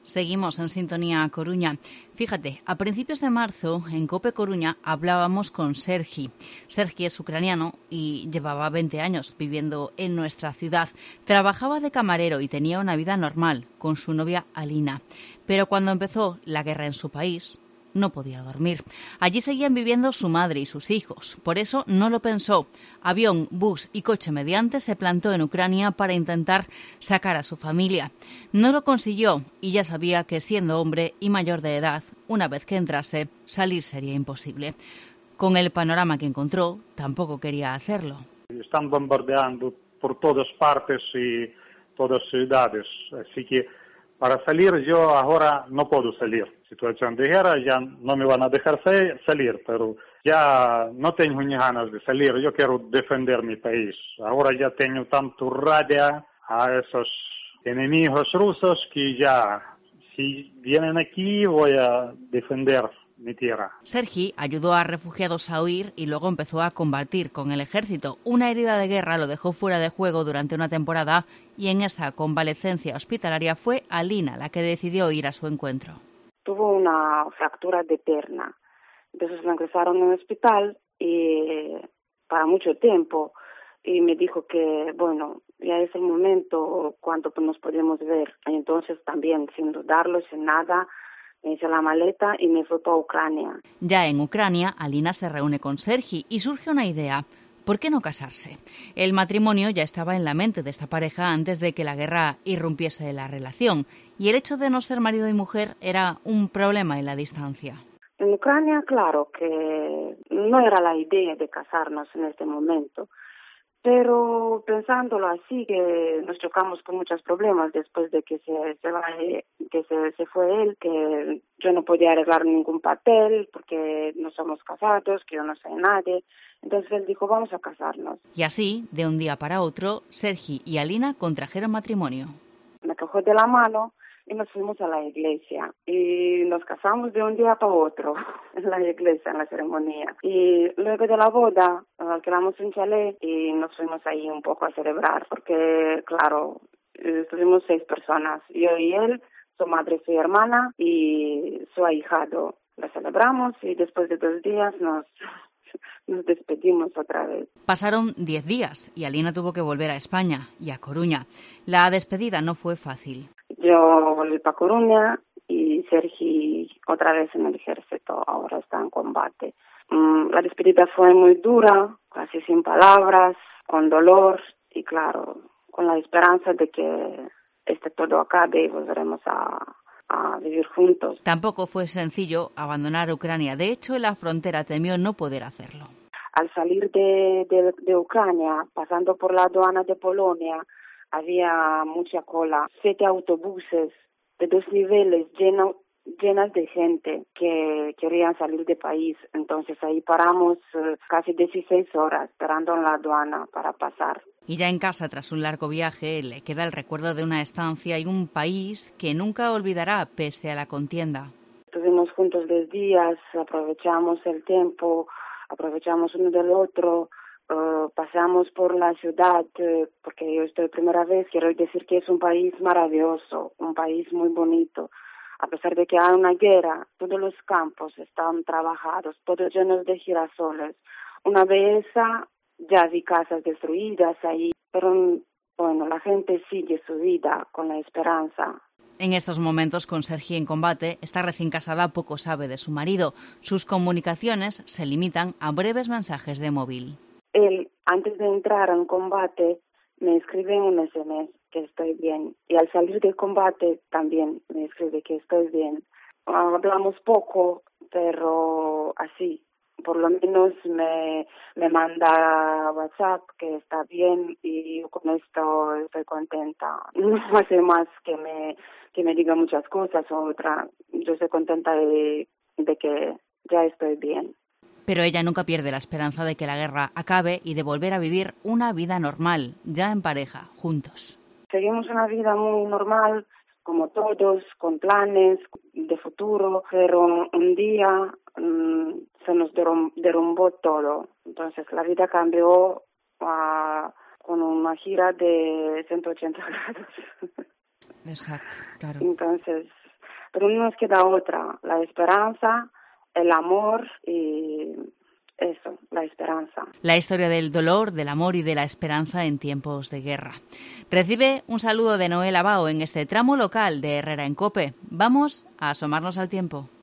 Seguimos en sintonía a Coruña. Fíjate, a principios de marzo en COPE Coruña hablábamos con Sergi. Sergi es ucraniano y llevaba 20 años viviendo en nuestra ciudad. Trabajaba de camarero y tenía una vida normal con su novia Alina. Pero cuando empezó la guerra en su país, no podía dormir. Allí seguían viviendo su madre y sus hijos. Por eso no lo pensó. Avión, bus y coche mediante se plantó en Ucrania para intentar sacar a su familia. No lo consiguió y ya sabía que siendo hombre y mayor de edad, una vez que entrase, salir sería imposible. Con el panorama que encontró, tampoco quería hacerlo. Están bombardeando por todas partes y todas ciudades, así que para salir yo ahora no puedo salir. Situación de guerra, ya no me van a dejar salir, pero ya no tengo ni ganas de salir. Yo quiero defender mi país. Ahora ya tengo tanto rabia a esos enemigos rusos que ya, si vienen aquí, voy a defender mi tierra. Sergi ayudó a refugiados a huir y luego empezó a combatir con el ejército. Una herida de guerra lo dejó fuera de juego durante una temporada y en esa convalecencia hospitalaria fue Alina la que decidió ir a su encuentro. Tuvo una fractura de pierna, entonces lo ingresaron en el hospital y para mucho tiempo y me dijo que, bueno, ya es el momento cuando nos podemos ver. Y entonces también, sin dudarlo, sin nada, me hice la maleta y me fui a Ucrania. Ya en Ucrania, Alina se reúne con Sergi y surge una idea. ¿Por qué no casarse? El matrimonio ya estaba en la mente de esta pareja antes de que la guerra irrumpiese la relación, y el hecho de no ser marido y mujer era un problema en la distancia. En Ucrania, claro que no era la idea de casarnos en este momento, pero pensándolo así, que nos chocamos con muchos problemas después de que se fue él, que yo no podía arreglar ningún papel porque no somos casados, que yo no soy nadie. Entonces él dijo, vamos a casarnos. Y así, de un día para otro, Sergi y Alina contrajeron matrimonio. Me cogió de la mano y nos fuimos a la iglesia y nos casamos de un día para otro en la iglesia, en la ceremonia. Y luego de la boda alquilamos un chalet y nos fuimos ahí un poco a celebrar porque, claro, estuvimos 6 personas, yo y él, su madre, su hermana y su ahijado. La celebramos y después de 2 días nos despedimos otra vez. Pasaron 10 días y Alina tuvo que volver a España y a Coruña. La despedida no fue fácil. Yo volví para Coruña y Sergi otra vez en el ejército, ahora está en combate. La despedida fue muy dura, casi sin palabras, con dolor y claro, con la esperanza de que todo acabe y volveremos a vivir juntos. Tampoco fue sencillo abandonar Ucrania. De hecho, en la frontera temió no poder hacerlo. Al salir de Ucrania, pasando por la aduana de Polonia, había mucha cola. 7 autobuses de 2 niveles llenas de gente que querían salir del país. Entonces ahí paramos casi 16 horas esperando en la aduana para pasar. Y ya en casa, tras un largo viaje, le queda el recuerdo de una estancia y un país que nunca olvidará pese a la contienda. Estuvimos juntos 10 días, aprovechamos el tiempo, aprovechamos uno del otro, paseamos por la ciudad, porque yo estoy primera vez, quiero decir que es un país maravilloso, un país muy bonito. A pesar de que hay una guerra, todos los campos están trabajados, todos llenos de girasoles. Una belleza, ya vi casas destruidas ahí, pero bueno, la gente sigue su vida con la esperanza. En estos momentos, con Sergi en combate, esta recién casada poco sabe de su marido. Sus comunicaciones se limitan a breves mensajes de móvil. Él, antes de entrar en combate, me escribe en un SMS que estoy bien. Y al salir del combate también me escribe que estoy bien. Hablamos poco, pero así. Por lo menos me manda WhatsApp que está bien y con esto estoy contenta. No hace más que me diga muchas cosas o otra. Yo estoy contenta de que ya estoy bien. Pero ella nunca pierde la esperanza de que la guerra acabe y de volver a vivir una vida normal, ya en pareja, juntos. Seguimos una vida muy normal, como todos, con planes de futuro, pero un día se nos derrumbó todo. Entonces la vida cambió con una gira de 180 grados. Exacto, claro. Entonces pero no nos queda otra, la esperanza, el amor y eso, la esperanza. La historia del dolor, del amor y de la esperanza en tiempos de guerra. Recibe un saludo de Noel Abao en este tramo local de Herrera en COPE. Vamos a asomarnos al tiempo.